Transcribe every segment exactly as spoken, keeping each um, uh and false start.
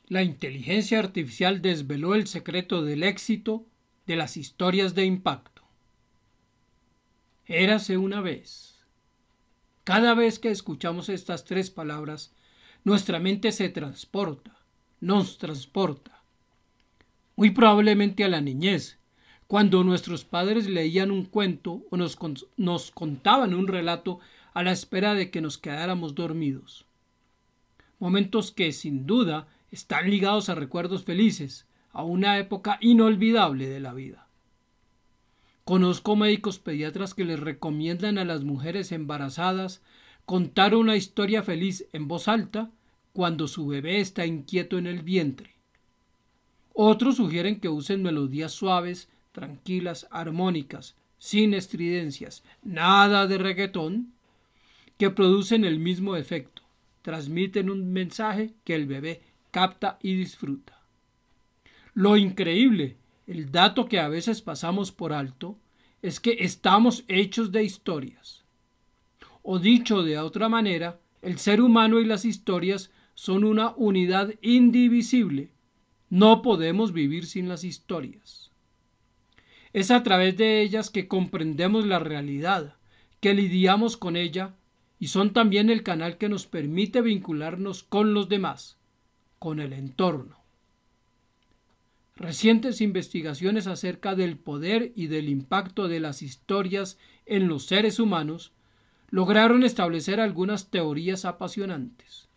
La inteligencia artificial desveló el secreto del éxito de las historias de impacto. Érase una vez. Cada vez que escuchamos estas tres palabras, nuestra mente se transporta, nos transporta. Muy probablemente a la niñez, cuando nuestros padres leían un cuento o nos, nos contaban un relato a la espera de que nos quedáramos dormidos. Momentos que, sin duda, están ligados a recuerdos felices, a una época inolvidable de la vida. Conozco médicos pediatras que les recomiendan a las mujeres embarazadas contar una historia feliz en voz alta cuando su bebé está inquieto en el vientre. Otros sugieren que usen melodías suaves, tranquilas, armónicas, sin estridencias, nada de reggaetón, que producen el mismo efecto, transmiten un mensaje que el bebé capta y disfruta. Lo increíble, el dato que a veces pasamos por alto, es que estamos hechos de historias. O dicho de otra manera, el ser humano y las historias son una unidad indivisible. No podemos vivir sin las historias. Es a través de ellas que comprendemos la realidad, que lidiamos con ella, y son también el canal que nos permite vincularnos con los demás, con el entorno. Recientes investigaciones acerca del poder y del impacto de las historias en los seres humanos lograron establecer algunas teorías apasionantes.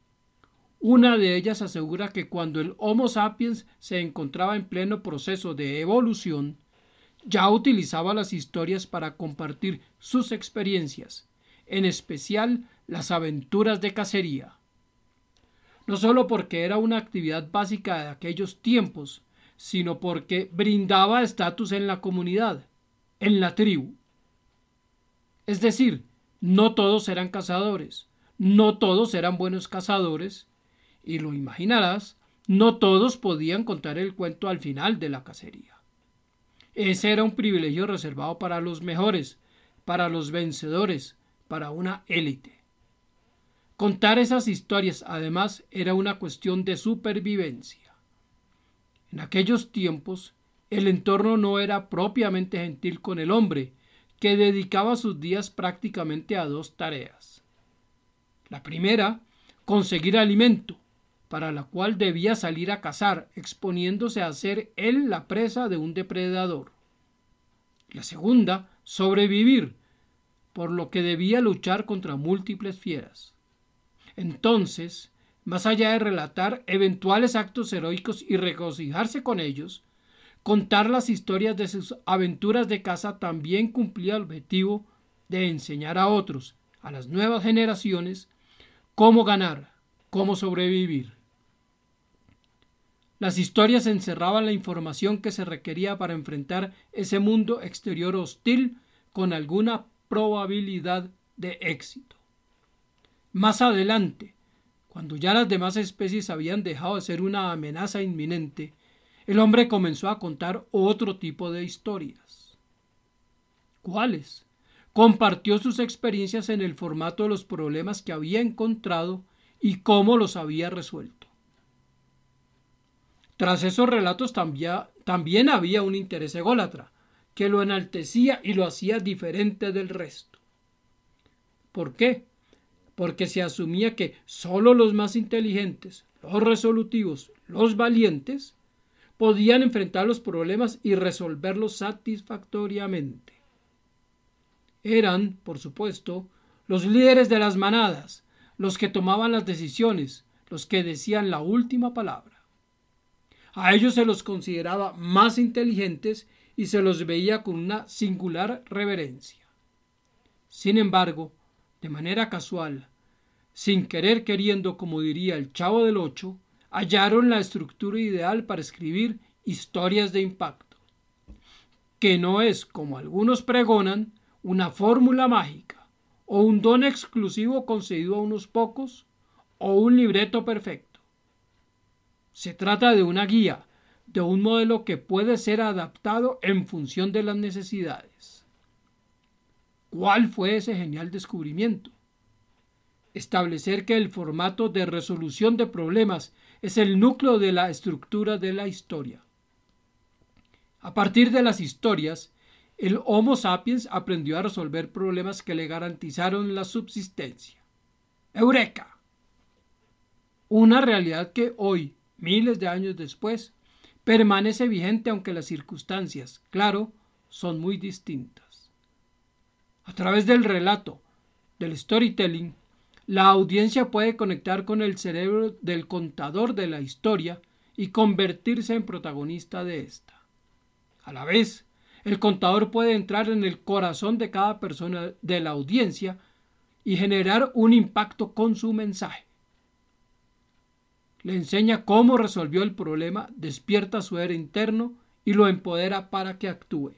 Una de ellas asegura que cuando el Homo sapiens se encontraba en pleno proceso de evolución, ya utilizaba las historias para compartir sus experiencias, en especial las aventuras de cacería. No solo porque era una actividad básica de aquellos tiempos, sino porque brindaba estatus en la comunidad, en la tribu. Es decir, no todos eran cazadores, no todos eran buenos cazadores, y lo imaginarás, no todos podían contar el cuento al final de la cacería. Ese era un privilegio reservado para los mejores, para los vencedores, para una élite. Contar esas historias, además, era una cuestión de supervivencia. En aquellos tiempos, el entorno no era propiamente gentil con el hombre, que dedicaba sus días prácticamente a dos tareas. La primera, conseguir alimento, para la cual debía salir a cazar, exponiéndose a ser él la presa de un depredador. La segunda, sobrevivir, por lo que debía luchar contra múltiples fieras. Entonces, más allá de relatar eventuales actos heroicos y regocijarse con ellos, contar las historias de sus aventuras de caza también cumplía el objetivo de enseñar a otros, a las nuevas generaciones, cómo ganar, cómo sobrevivir. Las historias encerraban la información que se requería para enfrentar ese mundo exterior hostil con alguna probabilidad de éxito. Más adelante, cuando ya las demás especies habían dejado de ser una amenaza inminente, el hombre comenzó a contar otro tipo de historias. ¿Cuáles? Compartió sus experiencias en el formato de los problemas que había encontrado y cómo los había resuelto. Tras esos relatos también, también había un interés ególatra, que lo enaltecía y lo hacía diferente del resto. ¿Por qué? Porque se asumía que solo los más inteligentes, los resolutivos, los valientes, podían enfrentar los problemas y resolverlos satisfactoriamente. Eran, por supuesto, los líderes de las manadas, los que tomaban las decisiones, los que decían la última palabra. A ellos se los consideraba más inteligentes y se los veía con una singular reverencia. Sin embargo, de manera casual, sin querer queriendo, como diría el Chavo del Ocho, hallaron la estructura ideal para escribir historias de impacto, que no es, como algunos pregonan, una fórmula mágica, o un don exclusivo concedido a unos pocos, o un libreto perfecto. Se trata de una guía, de un modelo que puede ser adaptado en función de las necesidades. ¿Cuál fue ese genial descubrimiento? establecer que el formato de resolución de problemas es el núcleo de la estructura de la historia. A partir de las historias, el Homo sapiens aprendió a resolver problemas que le garantizaron la subsistencia. ¡Eureka! Una realidad que hoy, miles de años después, permanece vigente aunque las circunstancias, claro, son muy distintas. A través del relato, del storytelling, la audiencia puede conectar con el cerebro del contador de la historia y convertirse en protagonista de esta. A la vez, el contador puede entrar en el corazón de cada persona de la audiencia y generar un impacto con su mensaje. Le enseña cómo resolvió el problema, despierta su héroe interno y lo empodera para que actúe.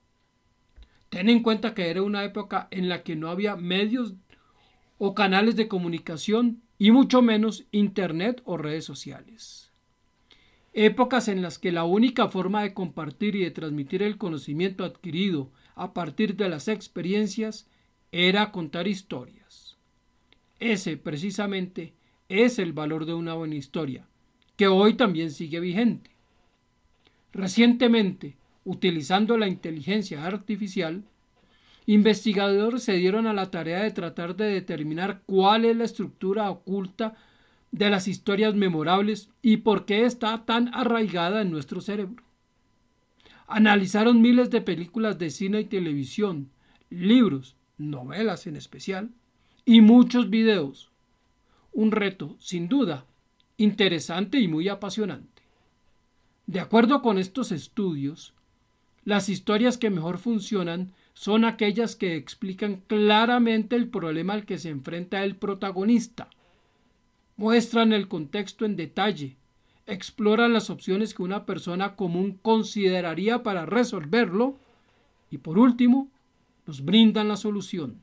Ten en cuenta que era una época en la que no había medios o canales de comunicación y mucho menos internet o redes sociales. Épocas en las que la única forma de compartir y de transmitir el conocimiento adquirido a partir de las experiencias era contar historias. Ese, precisamente, es el valor de una buena historia, que hoy también sigue vigente. Recientemente, utilizando la inteligencia artificial, investigadores se dieron a la tarea de tratar de determinar cuál es la estructura oculta de las historias memorables y por qué está tan arraigada en nuestro cerebro. Analizaron miles de películas de cine y televisión, libros, novelas en especial, y muchos videos. Un reto, sin duda, interesante y muy apasionante. De acuerdo con estos estudios, las historias que mejor funcionan son aquellas que explican claramente el problema al que se enfrenta el protagonista, muestran el contexto en detalle, exploran las opciones que una persona común consideraría para resolverlo y, por último, nos brindan la solución.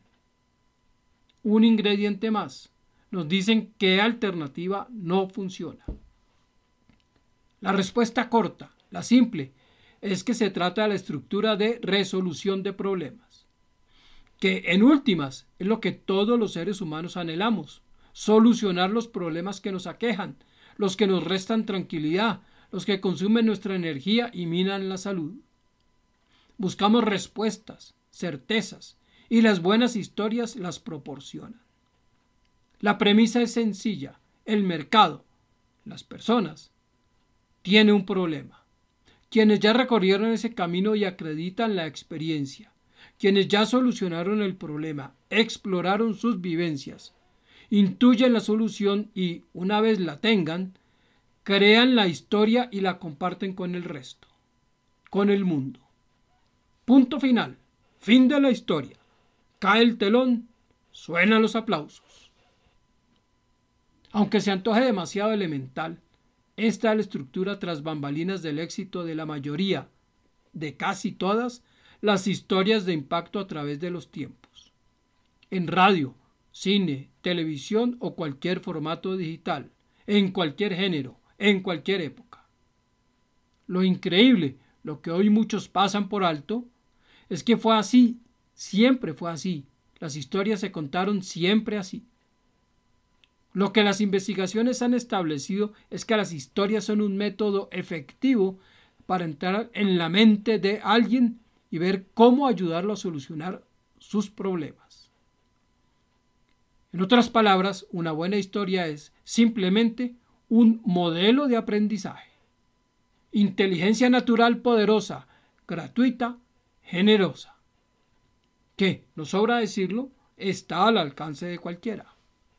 Un ingrediente más, nos dicen qué alternativa no funciona. La respuesta corta, la simple, es que se trata de la estructura de resolución de problemas, que en últimas es lo que todos los seres humanos anhelamos: solucionar los problemas que nos aquejan, los que nos restan tranquilidad, los que consumen nuestra energía y minan la salud. Buscamos respuestas, certezas, y las buenas historias las proporcionan. La premisa es sencilla: el mercado, las personas, tiene un problema. Quienes ya recorrieron ese camino y acreditan la experiencia, quienes ya solucionaron el problema, exploraron sus vivencias, intuyen la solución y, una vez la tengan, crean la historia y la comparten con el resto, con el mundo. Punto final. Fin de la historia. Cae el telón, suenan los aplausos. Aunque se antoje demasiado elemental, esta es la estructura tras bambalinas del éxito de la mayoría, de casi todas, las historias de impacto a través de los tiempos. En radio, cine, televisión o cualquier formato digital, en cualquier género, en cualquier época. Lo increíble, lo que hoy muchos pasan por alto, es que fue así, siempre fue así. Las historias se contaron siempre así. Lo que las investigaciones han establecido es que las historias son un método efectivo para entrar en la mente de alguien y ver cómo ayudarlo a solucionar sus problemas. En otras palabras, una buena historia es simplemente un modelo de aprendizaje. Inteligencia natural poderosa, gratuita, generosa, que, no sobra decirlo, está al alcance de cualquiera.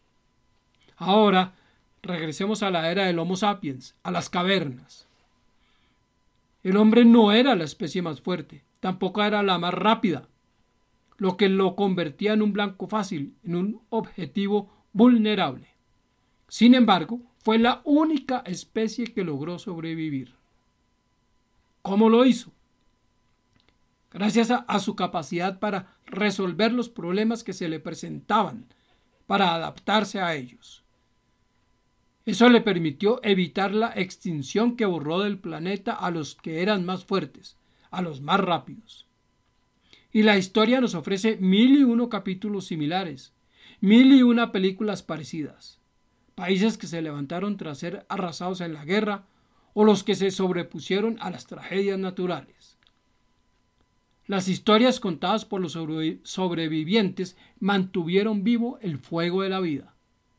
Ahora, regresemos a la era del Homo sapiens, a las cavernas. El hombre no era la especie más fuerte, tampoco era la más rápida, lo que lo convertía en un blanco fácil, en un objetivo vulnerable. Sin embargo, fue la única especie que logró sobrevivir. ¿Cómo lo hizo? Gracias a, a su capacidad para resolver los problemas que se le presentaban, para adaptarse a ellos. Eso le permitió evitar la extinción que borró del planeta a los que eran más fuertes, a los más rápidos. Y la historia nos ofrece mil y uno capítulos similares, Mil y una películas parecidas. Países que se levantaron tras ser arrasados en la guerra o los que se sobrepusieron a las tragedias naturales. Las historias contadas por los sobrevivientes mantuvieron vivo el fuego de la vida.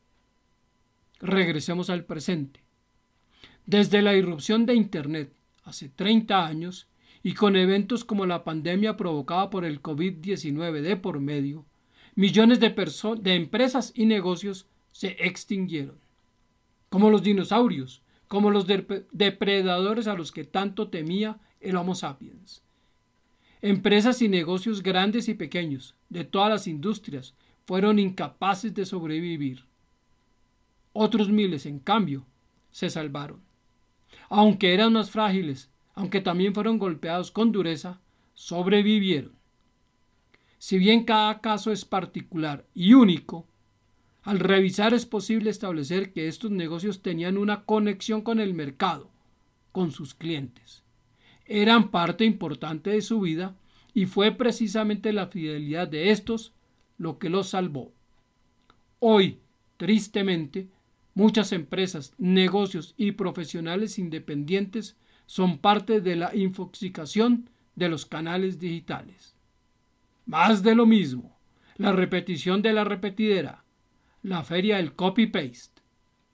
Regresemos al presente. Desde la irrupción de Internet hace treinta años y con eventos como la pandemia provocada por el COVID diecinueve de por medio, millones de, de empresas y negocios se extinguieron. Como los dinosaurios, como los de depredadores a los que tanto temía el Homo sapiens. Empresas y negocios grandes y pequeños, de todas las industrias, fueron incapaces de sobrevivir. Otros miles, en cambio, se salvaron. Aunque eran más frágiles, aunque también fueron golpeados con dureza, sobrevivieron. Si bien cada caso es particular y único, al revisar es posible establecer que estos negocios tenían una conexión con el mercado, con sus clientes. Eran parte importante de su vida y fue precisamente la fidelidad de estos lo que los salvó. Hoy, tristemente, muchas empresas, negocios y profesionales independientes son parte de la infoxicación de los canales digitales. Más de lo mismo, la repetición de la repetidera, la feria del copy-paste.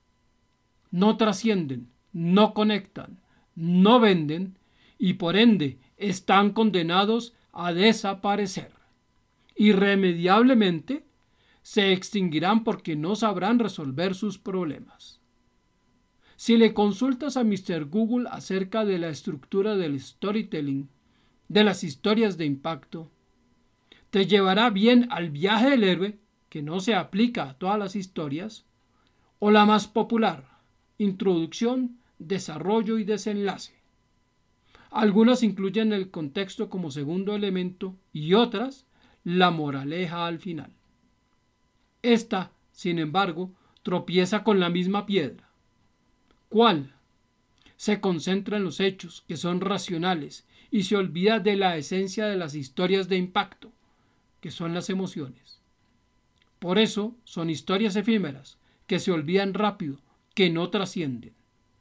No trascienden, no conectan, no venden y por ende están condenados a desaparecer. Irremediablemente se extinguirán porque no sabrán resolver sus problemas. Si le consultas a mister Google acerca de la estructura del storytelling, de las historias de impacto, te llevará bien al viaje del héroe, que no se aplica a todas las historias, o la más popular, introducción, desarrollo y desenlace. Algunas incluyen el contexto como segundo elemento y otras la moraleja al final. Esta, sin embargo, tropieza con la misma piedra. ¿Cuál? Se concentra en los hechos, que son racionales, y se olvida de la esencia de las historias de impacto, que son las emociones. Por eso son historias efímeras, que se olvidan rápido, que no trascienden.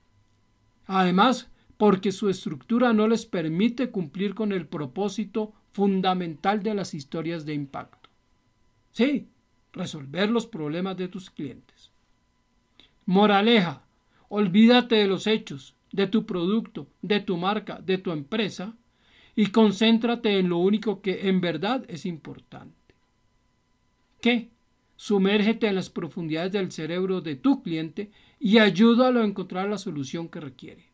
Además, porque su estructura no les permite cumplir con el propósito fundamental de las historias de impacto. Sí, resolver los problemas de tus clientes. Moraleja, olvídate de los hechos, de tu producto, de tu marca, de tu empresa y concéntrate en lo único que en verdad es importante. ¿Qué? Sumérgete en las profundidades del cerebro de tu cliente y ayúdalo a encontrar la solución que requiere.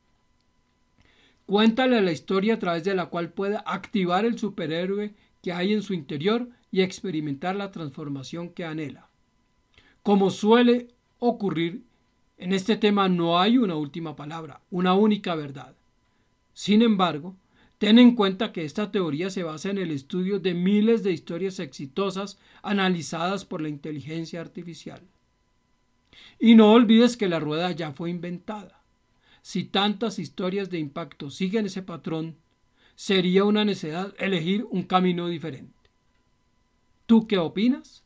Cuéntale la historia a través de la cual pueda activar el superhéroe que hay en su interior y experimentar la transformación que anhela. Como suele ocurrir, en este tema no hay una última palabra, una única verdad. Sin embargo, ten en cuenta que esta teoría se basa en el estudio de miles de historias exitosas analizadas por la inteligencia artificial. Y no olvides que la rueda ya fue inventada. Si tantas historias de impacto siguen ese patrón, sería una necedad elegir un camino diferente. ¿Tú qué opinas?